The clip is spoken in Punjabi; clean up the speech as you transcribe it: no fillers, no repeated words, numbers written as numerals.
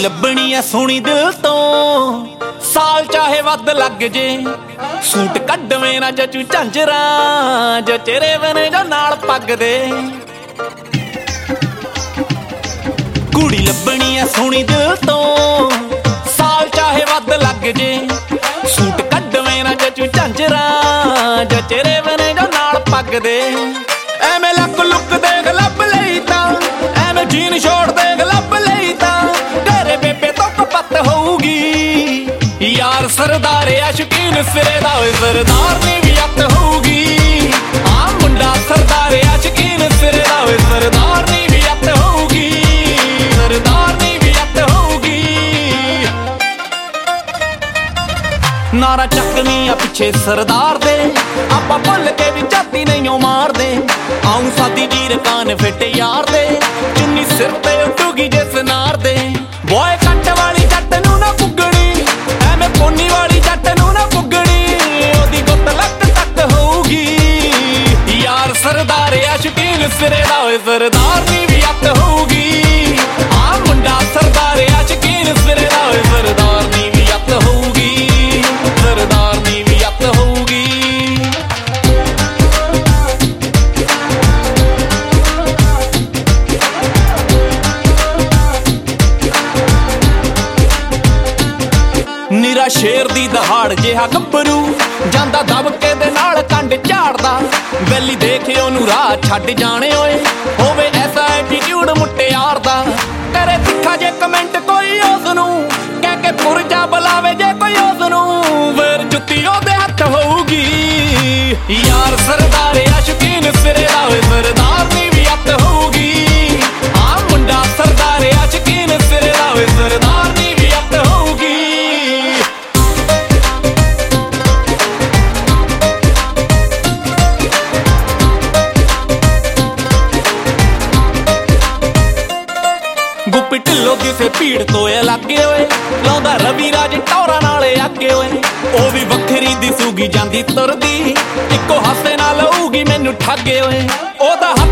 ਲੱਭਣੀ ਐ ਸੋਹਣੀ ਦਿਲ ਤੋਂ, ਸਾਲ ਚਾਹੇ ਵੱਧ ਲੱਗ ਜੇ। ਸੂਟ ਕੱਢਵੇਂ ਨਾ ਜਚੂ ਝਾਂਜਰਾਂ, ਜੋ ਚਿਹਰੇ ਬਨੇ ਜੋ ਨਾਲ ਪੱਗ ਦੇ। ਕੁੜੀ ਲੱਭਣੀ ਐ ਸੋਹਣੀ ਦਿਲ ਤੋਂ, ਸਾਲ ਚਾਹੇ ਵੱਧ ਲੱਗ ਜੇ। ਸੂਟ ਕੱਢਵੇਂ ਨਾ ਜਚੂ ਝਾਂਜਰਾਂ, ਜੋ ਚਿਹਰੇ ਬਨੇ ਜੋ ਨਾਲ ਪੱਗ ਦੇ। ਐਵੇਂ ਲੱਕ ਲੁੱਕ ਦੇਖ ਲੱਭ ਲਈ ਤਾਂ, ਐਵੇਂ ਜੀਨ ਛੋੜ ਦੇਖ ਲੱਭ ਲਈ ਤਾਂ, ਤੇਰੇ ਬੇਬੇ ਤੋਂ ਕਪੱਤ ਹੋਊਗੀ। ਯਾਰ ਸਰਦਾਰ ਆ ਸ਼ੌਕੀਨ ਸਿਰੇ ਦਾ, ਓਏ ਸਰਦਾਰ ਨੀ ਵੀ ਅੱਤ ਹੋਊਗੀ। ਆ ਮੁੰਡਾ ਸਰਦਾਰ ਆ ਸ਼ੌਕੀਨ ਸਿਰੇ ਦਾ, ਓਏ ਸਰਦਾਰ ਨੀ ਵੀ ਅੱਤ ਹੋਊਗੀ। ਸਰਦਾਰ ਨੀ ਵੀ ਅੱਤ ਹੋਊਗੀ। ਨਾਰਾ ਚੱਕਨੀ ਆ ਪਿੱਛੇ ਸਰਦਾਰ ਦੇ, ਆਪਾਂ ਭੁੱਲ ਕੇ ਵੀ ਝਾਤੀ ਨਹੀਂ ਓ ਮਾਰਦੇ। ਆਉਂ ਸਾਦੀ ਜੀਰ ਕਾਨ ਫਿੱਟ ਯਾਰ ਦੇ, ਚੁੰਨੀ ਸਿਰ ਤੇ ਉੱਡੂਗੀ ਜਿਸ ਨਾਰ ਦੇ। ਬੋਏ ਕੱਟ ਵਾਲੀ ਜੱਟ ਨੂੰ ਨਾ ਪੁੱਗਣੀ, ਐਵੇਂ ਪੋਨੀ ਵਾਲੀ ਜੱਟ ਨੂੰ ਨਾ ਪੁੱਗਣੀ। ਉਹਦੀ ਗੁੱਤ ਲੱਕ ਤੱਕ ਹੋਊਗੀ। ਯਾਰ ਸਰਦਾਰ ਆ ਸ਼ੌਕੀਨ ਸਿਰੇ ਦਾ, ਓਏ ਸਰਦਾਰ ਨੀ ਵੀ ਅੱਤ ਹੋਊਗੀ। ਆ ਮੁੰਡਾ ਸਰਦਾਰ ਆ ਸ਼ੌਕੀਨ ਸਿਰੇ ਦਾ, ਓਏ ਸਰਦਾਰ ਨੀ ਵੀ ਅੱਤ ਹੋਊਗੀ। ਸਰਦਾਰ ਨੀ ਵੀ ਅੱਤ ਹੋਊਗੀ। ਨਿਰਾ ਸ਼ੇਰ ਦੀ ਦਹਾੜ ਜਿਹਾ ਗੱਭਰੂ, ਜਾਂਦਾ ਦਬਕੇ ਦੇ ਨਾਲ ਕੰਡ ਝਾੜਦਾ। ਵੈਲੀ ਦੇਖੇ ਉਹਨੂੰ ਰਾਹ ਛੱਡ ਜਾਣੇ ਓਏ, ਹੋਵੇ ਐਸਾ ਐਟੀਟਿਊਡ ਮੁਟਿਆਰ ਦਾ। ਕਰੇ ਤਿੱਖਾ ਜੇ ਕਮੈਂਟ ਕੋਈ ਉਸਨੂੰ, ਕਹਿ ਕੇ ਪੁਰਜਾ ਬੁਲਾਵੇ ਜੇ ਕੋਈ ਉਸਨੂੰ, ਫੇਰ ਜੁੱਤੀ ਉਹਦੇ ਹੱਥ ਹੋਊਗੀ। ਯਾਰ ਸਰਦਾਰ ਆ ਸ਼ੌਕੀਨ ਸਿਰੇ ਦਾ, ਓਏ ਸਰਦਾਰ ਨੀ ਵੀ ਅੱਤ ਹੋਊਗੀ। ਆ ਮੁੰਡਾ ਸਰਦਾਰ ਆ ਸ਼ੌਕੀਨ ਸਿਰੇ ਦਾ, ਓਏ ਸਰਦਾਰ ਨੀ ਵੀ ਅੱਤ ਹੋਊਗੀ। ਗੁੱਪੀ ਢਿੱਲੋਂ ਕਿਸੇ ਭੀੜ ਤੋਂ ਇਹ ਲੱਗੇ ਓਏ, ਲਾਉਂਦਾ ਰਵੀ ਰਾਜ ਟੌਰਾਂ ਨਾਲੇ ਆਗੇ ਓਏ। ਉਹ ਵੀ ਵੱਖਰੀ ਦਿਸੂਗੀ ਜਾਂਦੀ ਤੁਰਦੀ, ਇੱਕੋ ਹਾਸੇ ਨਾਲ ਲਊਗੀ ਮੈਨੂੰ ਠਾਗੇ ਓਏ। ਉਹਦਾ